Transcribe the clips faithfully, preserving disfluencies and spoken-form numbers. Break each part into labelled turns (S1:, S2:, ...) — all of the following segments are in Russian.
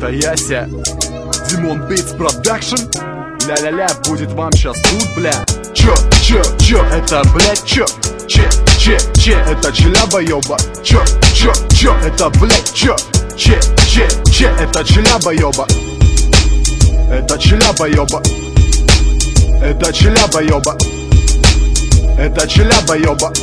S1: Это Яся, Димон Beats Production. Ля-ля-ля, будет вам сейчас тут, бля. Чё, чё, чё, это, блядь, чё? Че, че, че, это челябоёба. Чё, чё, чё, это, блядь, чё? Че, че, че, это челябоёба. Это челябоёба. Это челябоёба. Это челябоёба.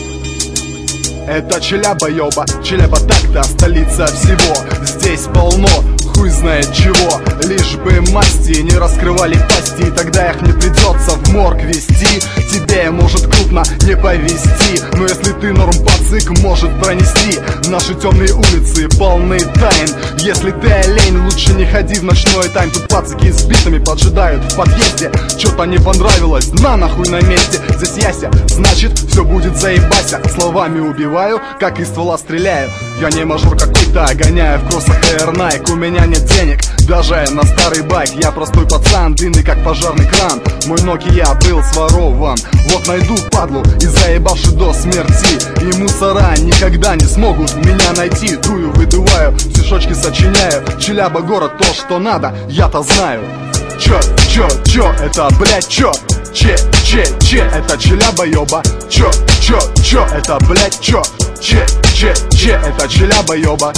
S1: Это челябоёба. Челяба так-то столица всего. Здесь полно хуй знает чего. Лишь бы масти не раскрывали пасти, и тогда их не придется в морг вести. Тебе может крупно не повезти, но если ты норм пацик, может пронести. Наши темные улицы полны тайн. Если ты олень, лучше не ходи в ночной тайм. Тут пацики с битами поджидают в подъезде. Чё-то не понравилось, на нахуй на месте. Здесь Яся, значит все будет заебася. Словами убиваю, как из ствола стреляю. Я не мажор какой-то, гоняю в кроссах Air Nike. У меня нет денег, даже на старый байк. Я простой пацан, длинный как пожарный кран. Мой Nokia был сворован. Вот найду падлу и заебавши до смерти. И мусора никогда не смогут меня найти. Дую, выдуваю, стишочки сочиняю. Челяба город, то что надо, я-то знаю. Чё, чё, чё, это, блядь, чё? Че, че, че, это челябоёба. Чё, чё, чё, это, блядь, чё? Че, че, че, это челябоёба.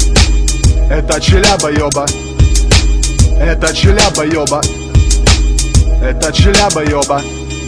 S1: Это челябоёба. Это челябоёба. Это челябоёба.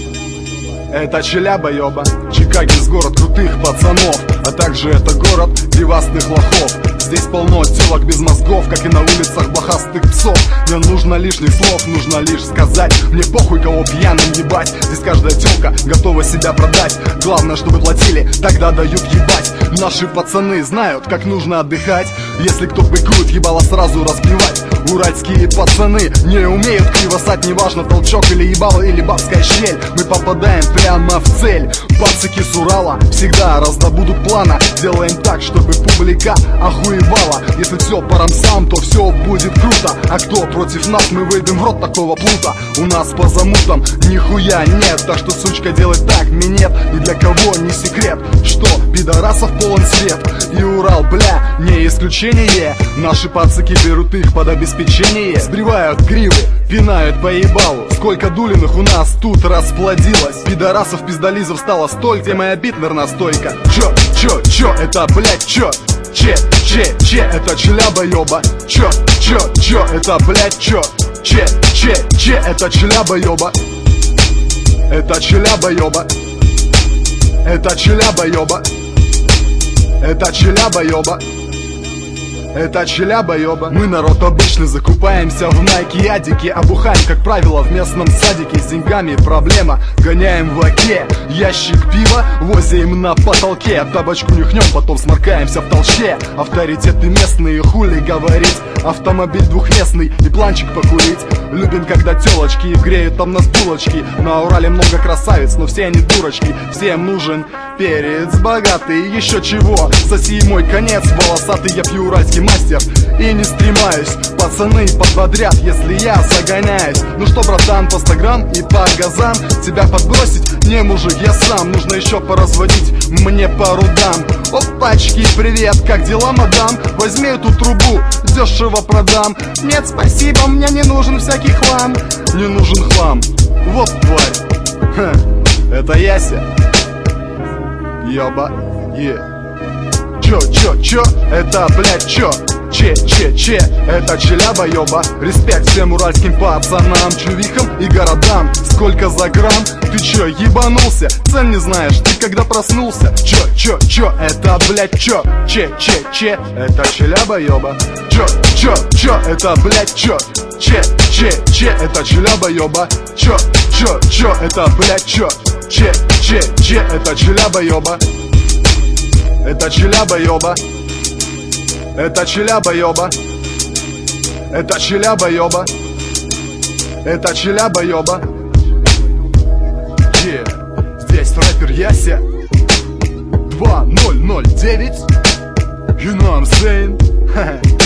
S1: Это челябоёба. Чикагис город крутых пацанов, а также это город пивастых лохов. Здесь полно телок без мозгов, как и на улицах блохастых псов. Не нужно лишних слов, нужно лишь сказать. Мне похуй, кого пьяным ебать. Здесь каждая телка готова себя продать. Главное, чтобы платили, тогда дают ебать. Наши пацаны знают, как нужно отдыхать. Если кто быкует, ебало сразу разбивать. Уральские пацаны не умеют кривосать. Неважно, толчок или ебало, или бабская щель. Мы попадаем прямо в цель. Пацики с Урала всегда раздобудут плана. Делаем так, чтобы публика охуевала. Если все по рамсам, то все будет круто. А кто против нас, мы выйдем в рот такого плута. У нас по замутам нихуя нет. Так что, сучка, делать так минет. Ни для кого не секрет, что пидорасов полон свет. И Урал, бля, не исключение. Наши пацики берут их под обеспечение. Сбривают гривы, пинают по ебалу. Сколько дулиных у нас тут расплодилось. Пидорасов, пиздолизов стало столько. Где моя битнер настойка? Чё, чё, чё, это, блядь, чё? Че, че, че, это челябоёба. Чё, чё, чё, это, блядь, чё? Че, че, че, это челябоёба. Это челябоёба. Это челябоёба. Это челябоёба. Это челябоёба. Мы народ обычный, закупаемся в Nike адики. Обухаем, как правило, в местном садике. С деньгами проблема, гоняем в оке. Ящик пива возим на потолке. Табачку нюхнем, потом сморкаемся в толще. Авторитеты местные, хули говорить. Автомобиль двухместный и планчик покурить. Любим, когда телочки греют там нас булочки. На Урале много красавиц, но все они дурочки. Всем нужен перец богатый, еще чего. Соси мой конец волосатый, я пью уральский мастер и не стремаюсь. Пацаны подбодрят, если я загоняюсь. Ну что, братан, по сто грамм и по газам. Тебя подбросить? Не, мужик, я сам. Нужно еще поразводить, мне пару дам. Опачки, привет, как дела, мадам? Возьми эту трубу, дешево продам. Нет, спасибо, мне не нужен всякий хлам. Не нужен хлам, вот тварь. Ха, это Яся. Ёба, е. Чё, чё, чё, это, блядь, чё? Че, че, че, это челябоёба. Респект всем уральским пацанам, чувихам и городам. Сколько за грамм? Ты чё, ебанулся? Цен не знаешь, ты когда проснулся? Чё, чё, чё, это, блядь, чё? Че, че, че, это челябоёба. Чё, чё, чё, это, блядь, чё? Че, че, че, это челябоёба. Чё, чё, чё, это, блядь, чё? Че, че, че, это челябоёба. Это челябоёба. Это челябоёба. Это челябоёба. Это челябоёба. Е, здесь рэпер Яся. Два ноль ноль девять. You know what I'm saying?